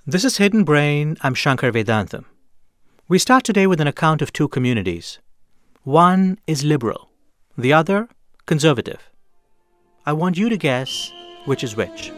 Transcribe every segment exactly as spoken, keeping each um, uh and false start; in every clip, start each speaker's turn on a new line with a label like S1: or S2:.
S1: This is Hidden Brain. I'm Shankar Vedantam. We start today with an account of two communities. One is liberal, the other conservative. I want you to guess which is which.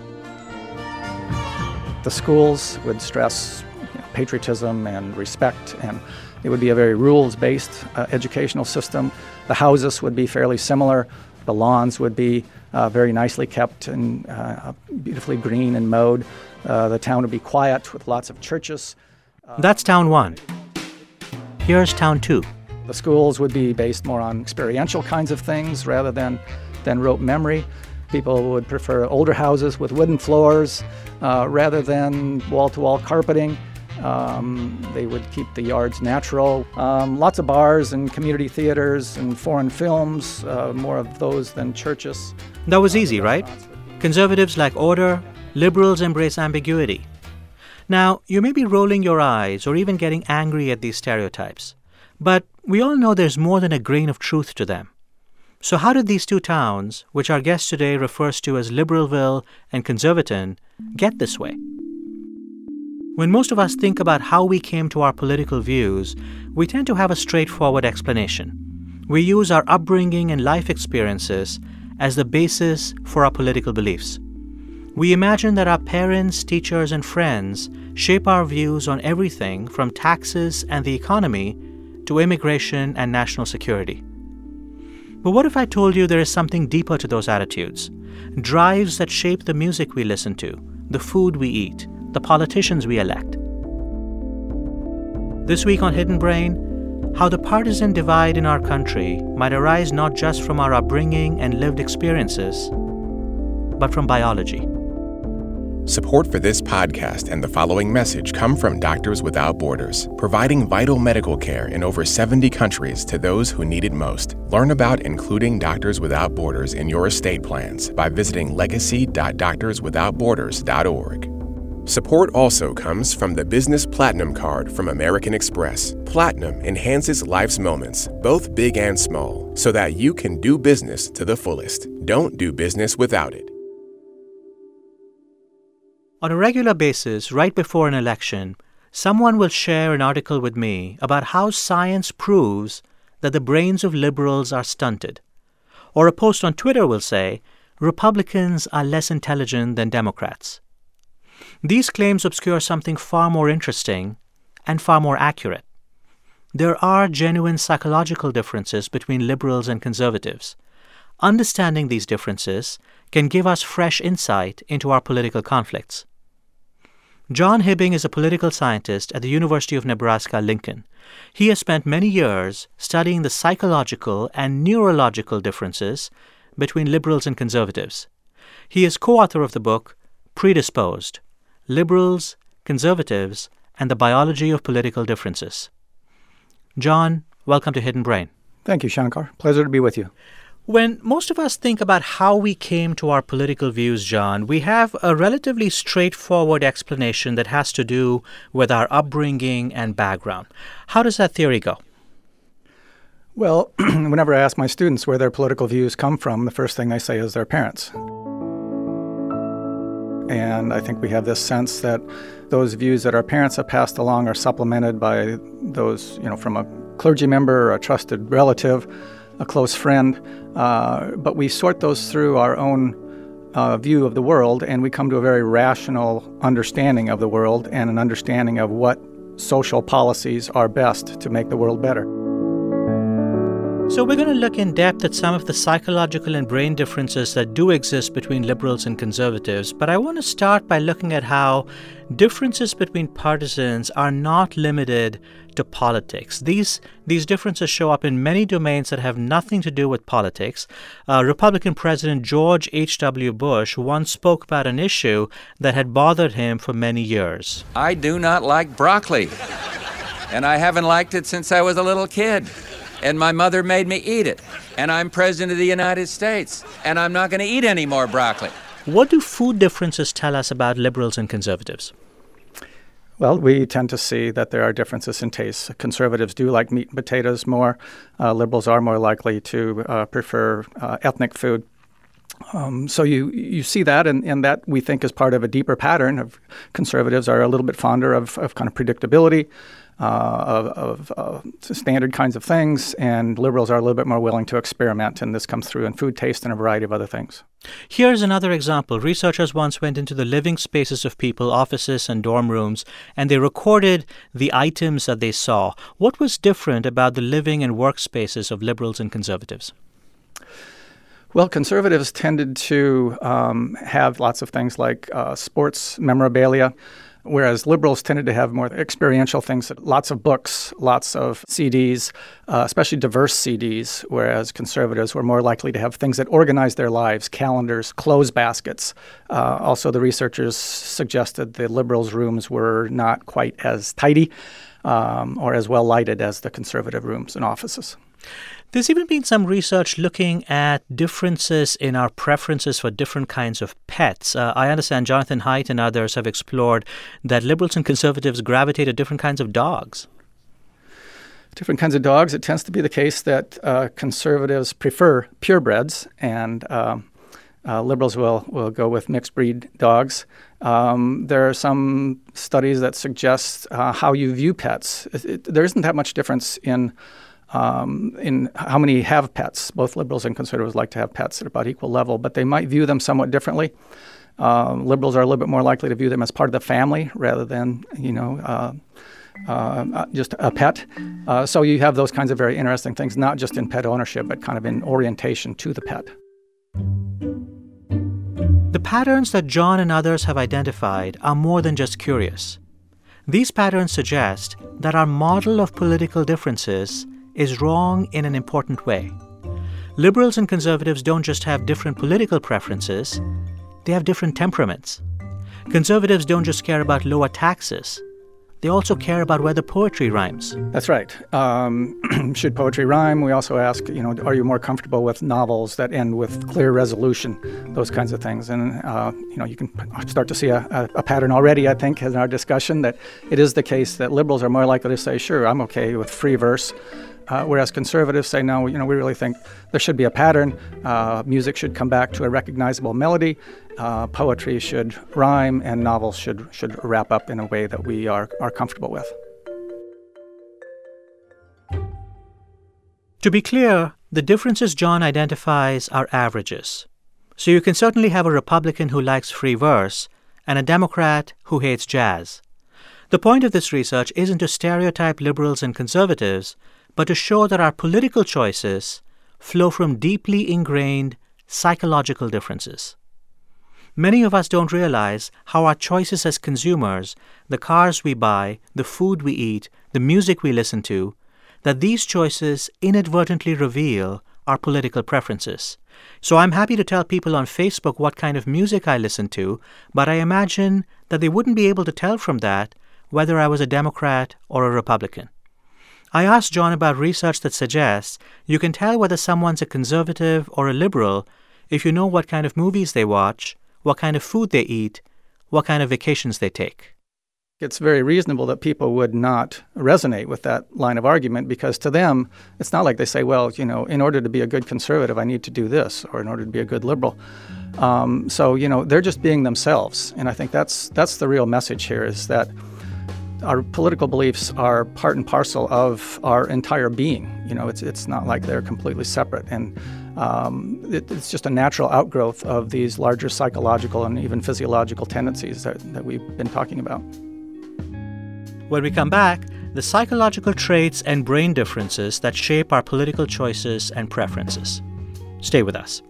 S2: The schools would stress you know, patriotism and respect, and it would be a very rules-based uh, educational system. The houses would be fairly similar. The lawns would be uh, very nicely kept and uh, beautifully green and mowed. Uh, the town would be quiet with lots of churches.
S1: Uh, That's town one. Here's town two.
S2: The schools would be based more on experiential kinds of things rather than, than rote memory. People would prefer older houses with wooden floors uh, rather than wall-to-wall carpeting. Um, they would keep the yards natural. Um, lots of bars and community theaters and foreign films, uh, more of those than churches.
S1: That was easy, right? Conservatives like order, liberals embrace ambiguity. Now, you may be rolling your eyes or even getting angry at these stereotypes, but we all know there's more than a grain of truth to them. So how did these two towns, which our guest today refers to as Liberalville and Conservaton, get this way? When most of us think about how we came to our political views, we tend to have a straightforward explanation. We use our upbringing and life experiences as the basis for our political beliefs. We imagine that our parents, teachers, and friends shape our views on everything from taxes and the economy to immigration and national security. But what if I told you there is something deeper to those attitudes? Drives that shape the music we listen to, the food we eat, the politicians we elect. This week on Hidden Brain, how the partisan divide in our country might arise not just from our upbringing and lived experiences, but from biology.
S3: Support for this podcast and the following message come from Doctors Without Borders, providing vital medical care in over seventy countries to those who need it most. Learn about including Doctors Without Borders in your estate plans by visiting legacy dot doctors without borders dot org. Support also comes from the Business Platinum Card from American Express. Platinum enhances life's moments, both big and small, so that you can do business to the fullest. Don't do business without it.
S1: On a regular basis, right before an election, someone will share an article with me about how science proves that the brains of liberals are stunted. Or a post on Twitter will say, Republicans are less intelligent than Democrats. These claims obscure something far more interesting and far more accurate. There are genuine psychological differences between liberals and conservatives. Understanding these differences can give us fresh insight into our political conflicts. John Hibbing is a political scientist at the University of Nebraska-Lincoln. He has spent many years studying the psychological and neurological differences between liberals and conservatives. He is co-author of the book Predisposed: Liberals, Conservatives, and the Biology of Political Differences. John, welcome to Hidden Brain.
S2: Thank you, Shankar. Pleasure to be with you.
S1: When most of us think about how we came to our political views, John, we have a relatively straightforward explanation that has to do with our upbringing and background. How does that theory go?
S2: Well, whenever I ask my students where their political views come from, the first thing they say is their parents. And I think we have this sense that those views that our parents have passed along are supplemented by those, you know, from a clergy member or a trusted relative, a close friend, uh, but we sort those through our own uh, view of the world, and we come to a very rational understanding of the world and an understanding of what social policies are best to make the world better.
S1: So we're going to look in depth at some of the psychological and brain differences that do exist between liberals and conservatives, but I want to start by looking at how differences between partisans are not limited to politics. These these differences show up in many domains that have nothing to do with politics. Uh, Republican President George H W Bush once spoke about an issue that had bothered him for many years.
S4: I do not like broccoli, and I haven't liked it since I was a little kid. And my mother made me eat it. And I'm president of the United States. And I'm not going to eat any more broccoli.
S1: What do food differences tell us about liberals and conservatives?
S2: Well, we tend to see that there are differences in taste. Conservatives do like meat and potatoes more. Uh, liberals are more likely to uh, prefer uh, ethnic food. Um, so you you see that, and, and that we think is part of a deeper pattern of conservatives are a little bit fonder of, of kind of predictability, uh, of, of uh, standard kinds of things, and liberals are a little bit more willing to experiment, and this comes through in food taste and a variety of other things.
S1: Here's another example. Researchers once went into the living spaces of people, offices and dorm rooms, and they recorded the items that they saw. What was different about the living and workspaces of liberals and conservatives?
S2: Well, conservatives tended to um, have lots of things like uh, sports memorabilia, whereas liberals tended to have more experiential things, lots of books, lots of C Ds, uh, especially diverse C Ds, whereas conservatives were more likely to have things that organized their lives, calendars, clothes baskets. Uh, also, the researchers suggested the liberals' rooms were not quite as tidy um, or as well lighted as the conservative rooms and offices.
S1: There's even been some research looking at differences in our preferences for different kinds of pets. Uh, I understand Jonathan Haidt and others have explored that liberals and conservatives gravitate to different kinds of dogs.
S2: Different kinds of dogs. It tends to be the case that uh, conservatives prefer purebreds, and um, uh, liberals will, will go with mixed breed dogs. Um, there are some studies that suggest uh, how you view pets. It, it, there isn't that much difference in Um, in how many have pets. Both liberals and conservatives like to have pets at about equal level, but they might view them somewhat differently. Uh, liberals are a little bit more likely to view them as part of the family rather than, you know, uh, uh, just a pet. Uh, so you have those kinds of very interesting things, not just in pet ownership, but kind of in orientation to the pet.
S1: The patterns that John and others have identified are more than just curious. These patterns suggest that our model of political differences is wrong in an important way. Liberals and conservatives don't just have different political preferences, they have different temperaments. Conservatives don't just care about lower taxes, they also care about whether poetry rhymes.
S2: That's right. Um, should poetry rhyme? We also ask, you know, are you more comfortable with novels that end with clear resolution? Those kinds of things. And, uh, you know, you can start to see a, a, a pattern already, I think, in our discussion, that it is the case that liberals are more likely to say, sure, I'm okay with free verse. Uh, whereas conservatives say, no, you know, we really think there should be a pattern. Uh, music should come back to a recognizable melody. Uh, poetry should rhyme, and novels should should wrap up in a way that we are, are comfortable with.
S1: To be clear, the differences John identifies are averages. So you can certainly have a Republican who likes free verse and a Democrat who hates jazz. The point of this research isn't to stereotype liberals and conservatives, but to show that our political choices flow from deeply ingrained psychological differences. Many of us don't realize how our choices as consumers, the cars we buy, the food we eat, the music we listen to, that these choices inadvertently reveal our political preferences. So I'm happy to tell people on Facebook what kind of music I listen to, but I imagine that they wouldn't be able to tell from that whether I was a Democrat or a Republican. I asked John about research that suggests you can tell whether someone's a conservative or a liberal if you know what kind of movies they watch, what kind of food they eat, what kind of vacations they take.
S2: It's very reasonable that people would not resonate with that line of argument, because to them, it's not like they say, well, you know, in order to be a good conservative, I need to do this, or in order to be a good liberal. Um, so, you know, they're just being themselves. And I think that's that's the real message here, is that our political beliefs are part and parcel of our entire being. You know, it's it's not like they're completely separate. And um, it, it's just a natural outgrowth of these larger psychological and even physiological tendencies that, that we've been talking about.
S1: When we come back, the psychological traits and brain differences that shape our political choices and preferences. Stay with us.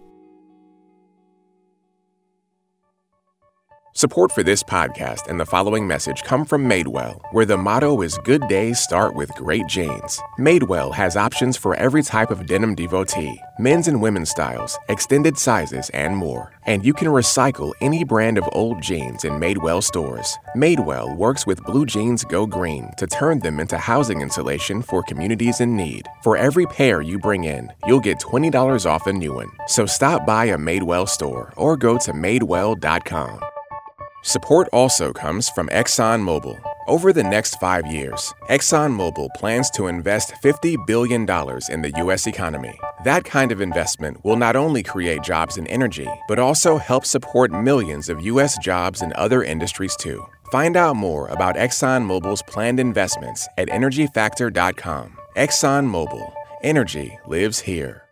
S3: Support for this podcast and the following message come from Madewell, where the motto is good days start with great jeans. Madewell has options for every type of denim devotee, men's and women's styles, extended sizes, and more. And you can recycle any brand of old jeans in Madewell stores. Madewell works with Blue Jeans Go Green to turn them into housing insulation for communities in need. For every pair you bring in, you'll get twenty dollars off a new one. So stop by a Madewell store or go to madewell dot com. Support also comes from ExxonMobil. Over the next five years, ExxonMobil plans to invest fifty billion dollars in the U S economy. That kind of investment will not only create jobs in energy, but also help support millions of U S jobs in other industries too. Find out more about ExxonMobil's planned investments at energy factor dot com. ExxonMobil. Energy lives here.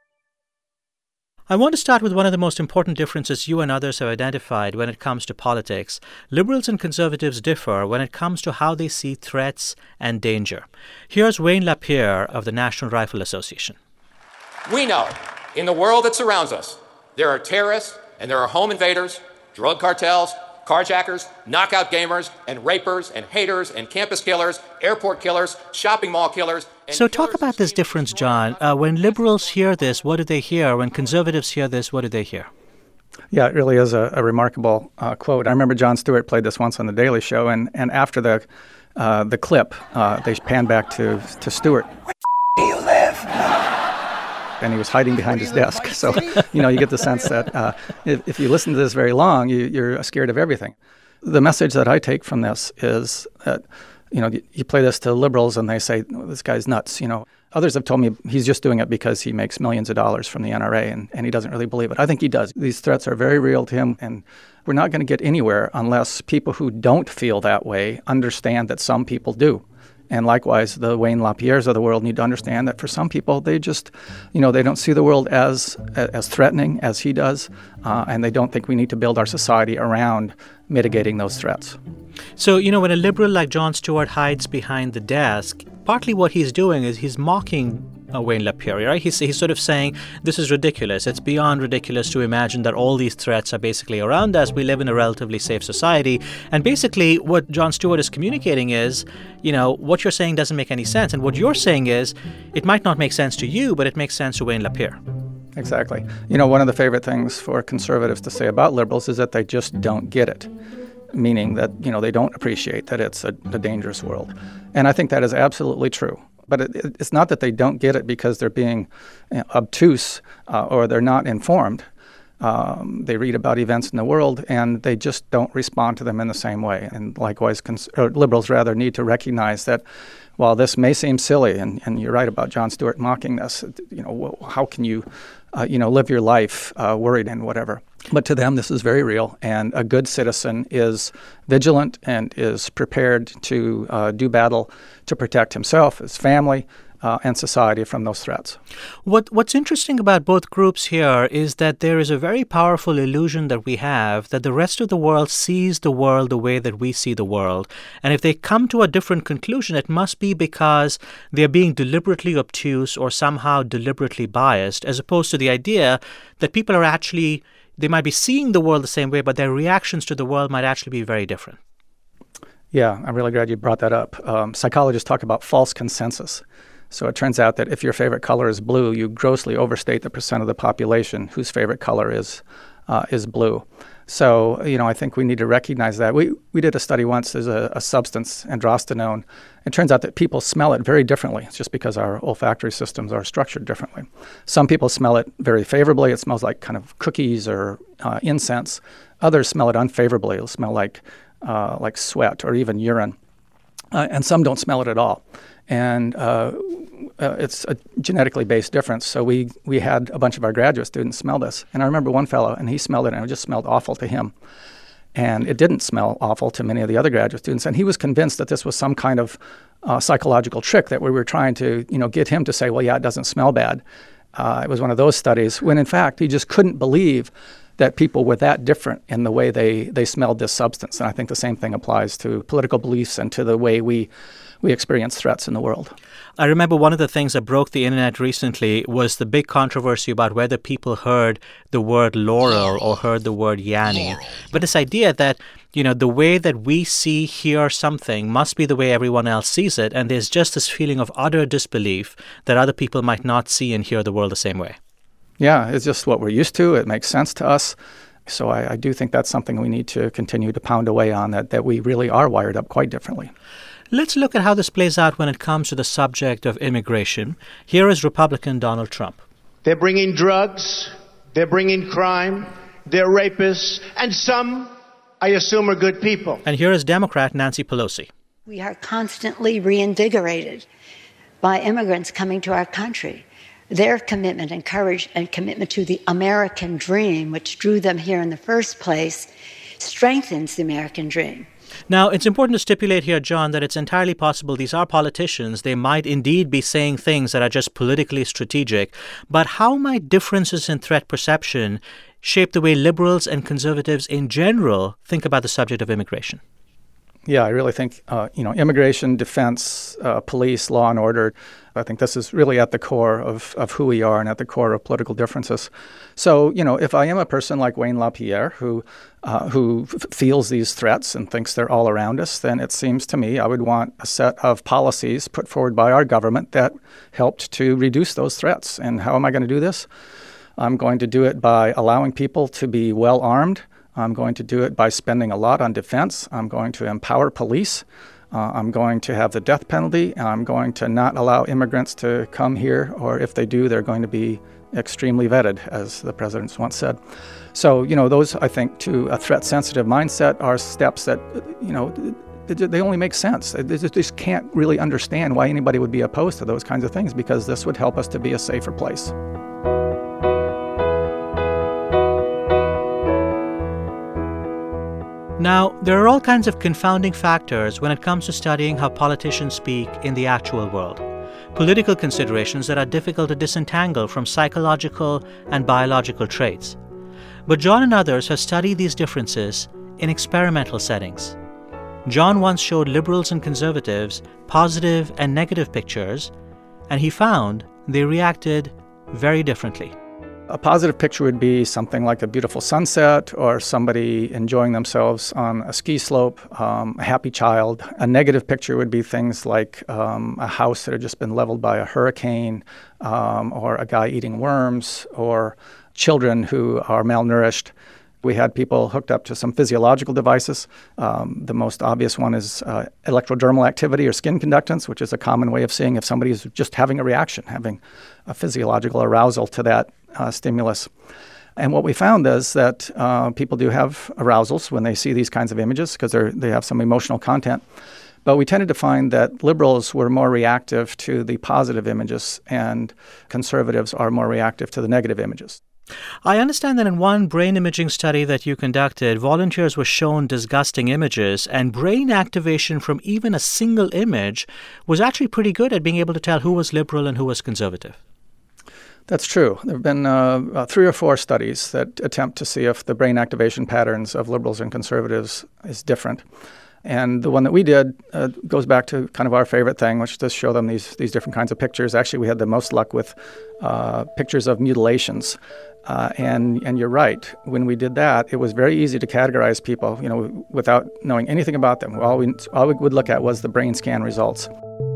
S1: I want to start with one of the most important differences you and others have identified when it comes to politics. Liberals and conservatives differ when it comes to how they see threats and danger. Here's Wayne LaPierre of the National Rifle Association.
S5: We know in the world that surrounds us, there are terrorists and there are home invaders, drug cartels, carjackers, knockout gamers, and rapers, and haters, and campus killers, airport killers, shopping mall killers.
S1: So talk about this difference, John. Uh, when liberals hear this, what do they hear? When conservatives hear this, what do they hear?
S2: Yeah, it really is a, a remarkable uh, quote. I remember Jon Stewart played this once on The Daily Show, and, and after the uh, the clip, uh, they panned back to, to Stewart. Where do you live? And he was hiding behind his desk. So, you know, you get the sense that uh, if, if you listen to this very long, you, you're scared of everything. The message that I take from this is that, you know, you, you play this to liberals and they say, oh, this guy's nuts, you know. Others have told me he's just doing it because he makes millions of dollars from the N R A and, and he doesn't really believe it. I think he does. These threats are very real to him, and we're not going to get anywhere unless people who don't feel that way understand that some people do. And likewise, the Wayne LaPierres of the world need to understand that for some people, they just, you know, they don't see the world as as threatening as he does, uh, and they don't think we need to build our society around mitigating those threats.
S1: So, you know, when a liberal like Jon Stewart hides behind the desk, partly what he's doing is he's mocking uh, Wayne LaPierre, right? He's, he's sort of saying, this is ridiculous. It's beyond ridiculous to imagine that all these threats are basically around us. We live in a relatively safe society. And basically what Jon Stewart is communicating is, you know, what you're saying doesn't make any sense. And what you're saying is, it might not make sense to you, but it makes sense to Wayne LaPierre.
S2: Exactly. You know, one of the favorite things for conservatives to say about liberals is that they just don't get it, meaning that, you know, they don't appreciate that it's a, a dangerous world. And I think that is absolutely true. But it, it's not that they don't get it because they're being you know, obtuse uh, or they're not informed. Um, they read about events in the world and they just don't respond to them in the same way. And likewise, cons- or liberals rather need to recognize that while this may seem silly, and, and you're right about Jon Stewart mocking this, you know, how can you, uh, you know, live your life uh, worried and whatever. But to them, this is very real, and a good citizen is vigilant and is prepared to uh, do battle to protect himself, his family, uh, and society from those threats.
S1: What What's interesting about both groups here is that there is a very powerful illusion that we have that the rest of the world sees the world the way that we see the world. And if they come to a different conclusion, it must be because they're being deliberately obtuse or somehow deliberately biased, as opposed to the idea that people are actually, they might be seeing the world the same way, but their reactions to the world might actually be very different.
S2: Yeah, I'm really glad you brought that up. Um, psychologists talk about false consensus. So it turns out that if your favorite color is blue, you grossly overstate the percent of the population whose favorite color is uh, is blue. So, you know, I think we need to recognize that. We we did a study once. There's a, a substance, androstenone. It turns out that people smell it very differently. It's just because our olfactory systems are structured differently. Some people smell it very favorably. It smells like kind of cookies or uh, incense. Others smell it unfavorably. It'll smell like uh, like sweat or even urine. Uh, and some don't smell it at all. And uh, uh, it's a genetically based difference. So we we had a bunch of our graduate students smell this. And I remember one fellow, and he smelled it, and it just smelled awful to him. And it didn't smell awful to many of the other graduate students. And he was convinced that this was some kind of uh, psychological trick that we were trying to, you know, get him to say, well, yeah, it doesn't smell bad. Uh, it was one of those studies when, in fact, he just couldn't believe that people were that different in the way they, they smelled this substance. And I think the same thing applies to political beliefs and to the way we we experience threats in the world.
S1: I remember one of the things that broke the internet recently was the big controversy about whether people heard the word Laurel or heard the word Yanny. Laurel. But this idea that, you know, the way that we see, hear something must be the way everyone else sees it. And there's just this feeling of utter disbelief that other people might not see and hear the world the same way.
S2: Yeah, it's just what we're used to. It makes sense to us. So I, I do think that's something we need to continue to pound away on, that, that we really are wired up quite differently.
S1: Let's look at how this plays out when it comes to the subject of immigration. Here is Republican Donald Trump.
S6: They're bringing drugs, they're bringing crime, they're rapists, and some, I assume, are good people.
S1: And here is Democrat Nancy Pelosi.
S7: We are constantly reinvigorated by immigrants coming to our country. their commitment and courage and commitment to the American dream, which drew them here in the first place, strengthens the American dream.
S1: Now, it's important to stipulate here, John, that it's entirely possible these are politicians. They might indeed be saying things that are just politically strategic. But how might differences in threat perception shape the way liberals and conservatives in general think about the subject of immigration?
S2: Yeah, I really think, uh, you know, immigration, defense, uh, police, law and order, I think this is really at the core of, of who we are and at the core of political differences. So, you know, if I am a person like Wayne LaPierre who uh, who f- feels these threats and thinks they're all around us, then it seems to me I would want a set of policies put forward by our government that helped to reduce those threats. And how am I going to do this? I'm going to do it by allowing people to be well armed. I'm going to do it by spending a lot on defense. I'm going to empower police. Uh, I'm going to have the death penalty. And I'm going to not allow immigrants to come here, or if they do, they're going to be extremely vetted, as the president once said. So, you know, those, I think, to a threat-sensitive mindset are steps that, you know, they only make sense. They just can't really understand why anybody would be opposed to those kinds of things, because this would help us to be a safer place.
S1: Now, there are all kinds of confounding factors when it comes to studying how politicians speak in the actual world. Political considerations that are difficult to disentangle from psychological and biological traits. But John and others have studied these differences in experimental settings. John once showed liberals and conservatives positive and negative pictures, and he found they reacted very differently.
S2: A positive picture would be something like a beautiful sunset or somebody enjoying themselves on a ski slope, um, a happy child. A negative picture would be things like um, a house that had just been leveled by a hurricane, um, or a guy eating worms, or children who are malnourished. We had people hooked up to some physiological devices. Um, the most obvious one is uh, electrodermal activity or skin conductance, which is a common way of seeing if somebody is just having a reaction, having a physiological arousal to that uh, stimulus. And what we found is that uh, people do have arousals when they see these kinds of images because they they have some emotional content. But we tended to find that liberals were more reactive to the positive images and conservatives are more reactive to the negative images.
S1: I understand that in one brain imaging study that you conducted, volunteers were shown disgusting images, and brain activation from even a single image was actually pretty good at being able to tell who was liberal and who was conservative.
S2: That's true. There have been uh, uh, three or four studies that attempt to see if the brain activation patterns of liberals and conservatives is different. And the one that we did uh, goes back to kind of our favorite thing, which is to show them these these different kinds of pictures. Actually, we had the most luck with uh, pictures of mutilations. Uh, and and you're right. When we did that, it was very easy to categorize people, you know, without knowing anything about them. All we all we would look at was the brain scan results.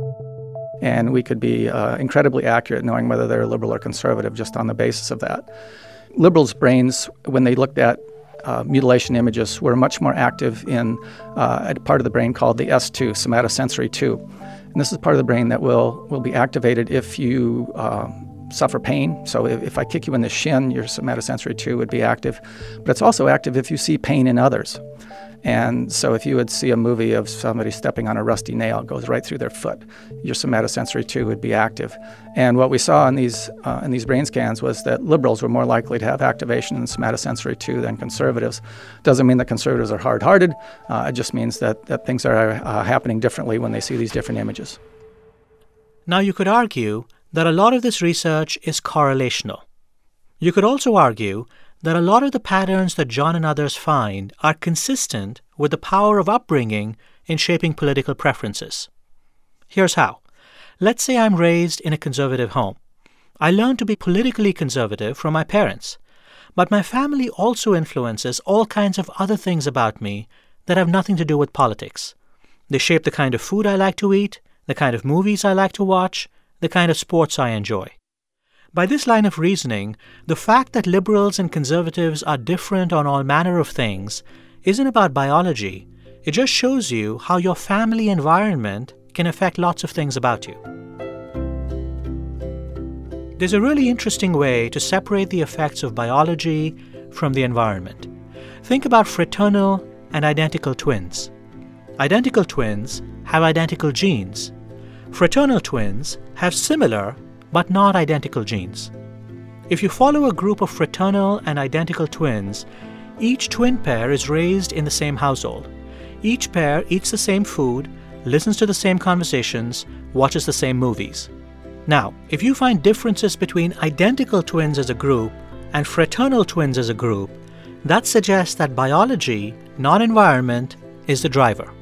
S2: And we could be uh, incredibly accurate knowing whether they're liberal or conservative just on the basis of that. Liberals' brains, when they looked at uh, mutilation images, were much more active in uh, a part of the brain called the S two, somatosensory two. And this is part of the brain that will, will be activated if you uh, suffer pain. So if, if I kick you in the shin, your somatosensory two would be active. But it's also active if you see pain in others. And so if you would see a movie of somebody stepping on a rusty nail, it goes right through their foot, your somatosensory two would be active. And what we saw in these uh, in these brain scans was that liberals were more likely to have activation in somatosensory two than conservatives. Doesn't mean that conservatives are hard-hearted. Uh, it just means that, that things are uh, happening differently when they see these different images.
S1: Now, you could argue that a lot of this research is correlational. You could also argue that a lot of the patterns that John and others find are consistent with the power of upbringing in shaping political preferences. Here's how. Let's say I'm raised in a conservative home. I learned to be politically conservative from my parents, but my family also influences all kinds of other things about me that have nothing to do with politics. They shape the kind of food I like to eat, the kind of movies I like to watch, the kind of sports I enjoy. By this line of reasoning, the fact that liberals and conservatives are different on all manner of things isn't about biology. It just shows you how your family environment can affect lots of things about you. There's a really interesting way to separate the effects of biology from the environment. Think about fraternal and identical twins. Identical twins have identical genes. Fraternal twins have similar but not identical genes. If you follow a group of fraternal and identical twins, each twin pair is raised in the same household. Each pair eats the same food, listens to the same conversations, watches the same movies. Now, if you find differences between identical twins as a group and fraternal twins as a group, that suggests that biology, not environment, is the driver.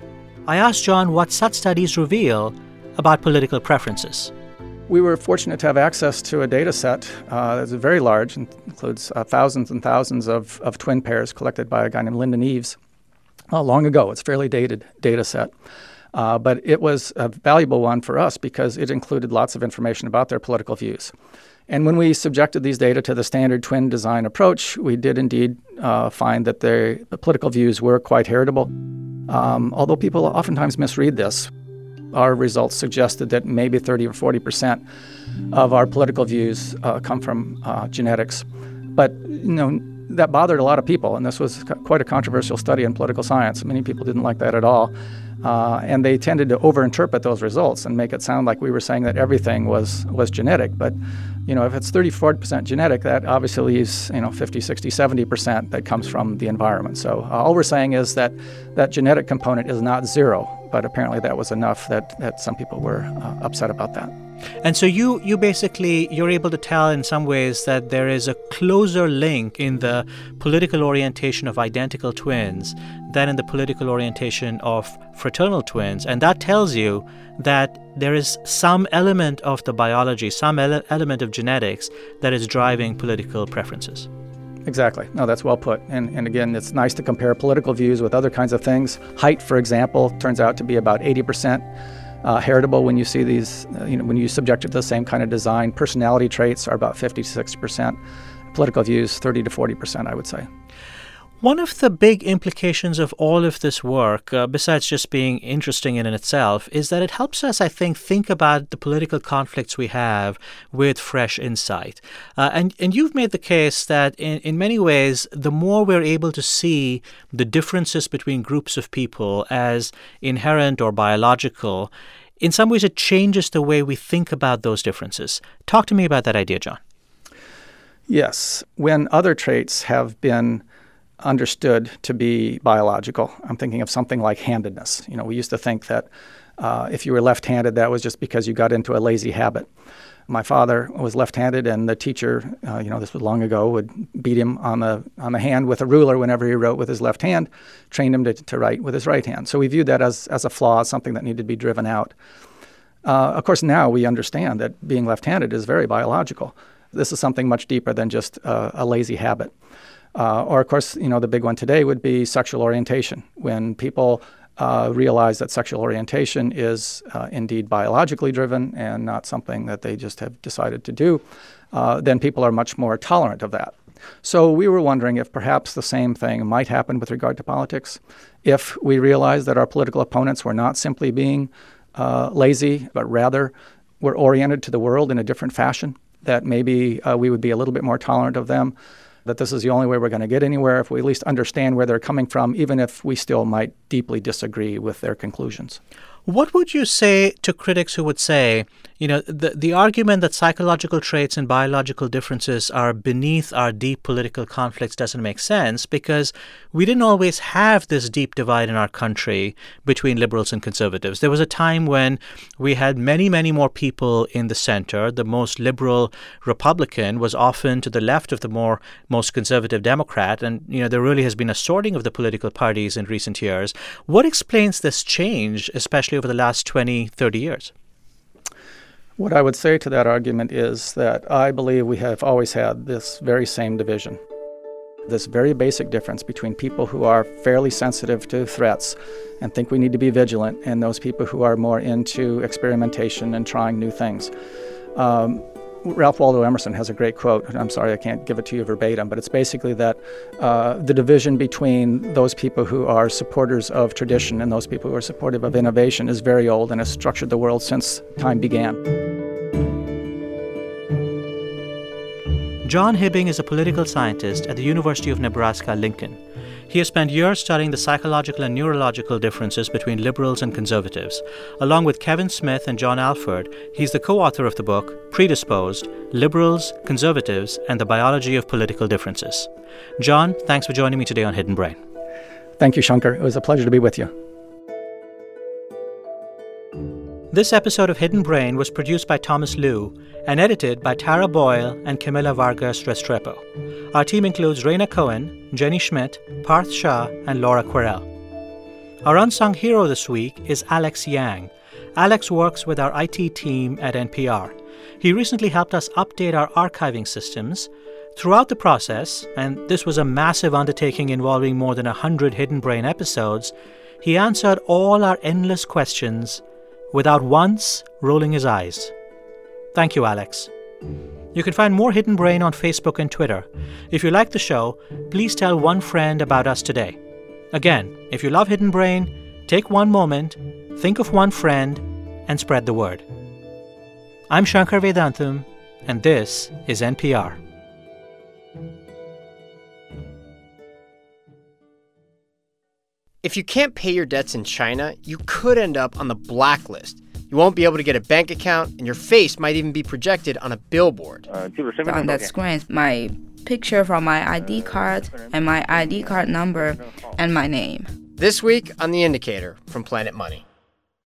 S1: I asked John what such studies reveal about political preferences.
S2: We were fortunate to have access to a data set uh, that's very large and includes uh, thousands and thousands of, of twin pairs collected by a guy named Lyndon Eves uh, long ago. It's a fairly dated data set. Uh, but it was a valuable one for us because it included lots of information about their political views. And when we subjected these data to the standard twin design approach, we did indeed uh, find that their the political views were quite heritable. Um, although people oftentimes misread this, our results suggested that maybe thirty or forty percent of our political views uh, come from uh, genetics. But, you know, that bothered a lot of people, and this was quite a controversial study in political science. Many people didn't like that at all. Uh, and they tended to overinterpret those results and make it sound like we were saying that everything was was genetic. But, you know, if it's thirty, forty percent genetic, that obviously leaves, you know, fifty, sixty, seventy percent that comes from the environment. So uh, all we're saying is that that genetic component is not zero, but apparently that was enough that, that some people were uh, upset about that.
S1: And so you you basically, you're able to tell in some ways that there is a closer link in the political orientation of identical twins than in the political orientation of fraternal twins. And that tells you that there is some element of the biology, some ele- element of genetics that is driving political preferences.
S2: Exactly. No, that's well put. And, and again, it's nice to compare political views with other kinds of things. Height, for example, turns out to be about eighty percent. Uh, heritable when you see these, uh, you know, when you subject it to the same kind of design. Personality traits are about fifty to sixty percent. Political views, thirty to forty percent, I would say.
S1: One of the big implications of all of this work, uh, besides just being interesting in itself, is that it helps us, I think, think about the political conflicts we have with fresh insight. Uh, and, and you've made the case that in, in many ways, the more we're able to see the differences between groups of people as inherent or biological, in some ways it changes the way we think about those differences. Talk to me about that idea, John.
S2: Yes. When other traits have been understood to be biological. I'm thinking of something like handedness. You know, we used to think that uh, if you were left-handed, that was just because you got into a lazy habit. My father was left-handed, and the teacher, uh, you know, this was long ago, would beat him on the on the hand with a ruler whenever he wrote with his left hand, trained him to, to write with his right hand. So we viewed that as, as a flaw, as something that needed to be driven out. Uh, of course, now we understand that being left-handed is very biological. This is something much deeper than just uh, a lazy habit. Uh, or, of course, you know, the big one today would be sexual orientation. When people uh, realize that sexual orientation is uh, indeed biologically driven and not something that they just have decided to do, uh, then people are much more tolerant of that. So we were wondering if perhaps the same thing might happen with regard to politics. If we realized that our political opponents were not simply being uh, lazy, but rather were oriented to the world in a different fashion, that maybe uh, we would be a little bit more tolerant of them, that this is the only way we're going to get anywhere if we at least understand where they're coming from, even if we still might deeply disagree with their conclusions.
S1: What would you say to critics who would say, you know, the, the argument that psychological traits and biological differences are beneath our deep political conflicts doesn't make sense because we didn't always have this deep divide in our country between liberals and conservatives. There was a time when we had many, many more people in the center. The most liberal Republican was often to the left of the more most conservative Democrat. And, you know, there really has been a sorting of the political parties in recent years. What explains this change, especially over the last twenty, thirty years?
S2: What I would say to that argument is that I believe we have always had this very same division, this very basic difference between people who are fairly sensitive to threats and think we need to be vigilant and those people who are more into experimentation and trying new things. Um, Ralph Waldo Emerson has a great quote. I'm sorry I can't give it to you verbatim, but it's basically that uh, the division between those people who are supporters of tradition and those people who are supportive of innovation is very old and has structured the world since time began.
S1: John Hibbing is a political scientist at the University of Nebraska-Lincoln. He has spent years studying the psychological and neurological differences between liberals and conservatives. Along with Kevin Smith and John Alford, he's the co-author of the book, Predisposed, Liberals, Conservatives, and the Biology of Political Differences. John, thanks for joining me today on Hidden Brain.
S2: Thank you, Shankar. It was a pleasure to be with you.
S1: This episode of Hidden Brain was produced by Thomas Liu and edited by Tara Boyle and Camila Vargas Restrepo. Our team includes Raina Cohen, Jenny Schmidt, Parth Shah, and Laura Quirrell. Our unsung hero this week is Alex Yang. Alex works with our I T team at N P R. He recently helped us update our archiving systems. Throughout the process, and this was a massive undertaking involving more than one hundred Hidden Brain episodes, he answered all our endless questions without once rolling his eyes. Thank you, Alex. You can find more Hidden Brain on Facebook and Twitter. If you like the show, please tell one friend about us today. Again, if you love Hidden Brain, take one moment, think of one friend, and spread the word. I'm Shankar Vedantam, and this is N P R.
S8: If you can't pay your debts in China, you could end up on the blacklist. You won't be able to get a bank account, and your face might even be projected on a billboard.
S9: On that screen, my picture from my I D card and my I D card number and my name.
S8: This week on The Indicator from Planet Money.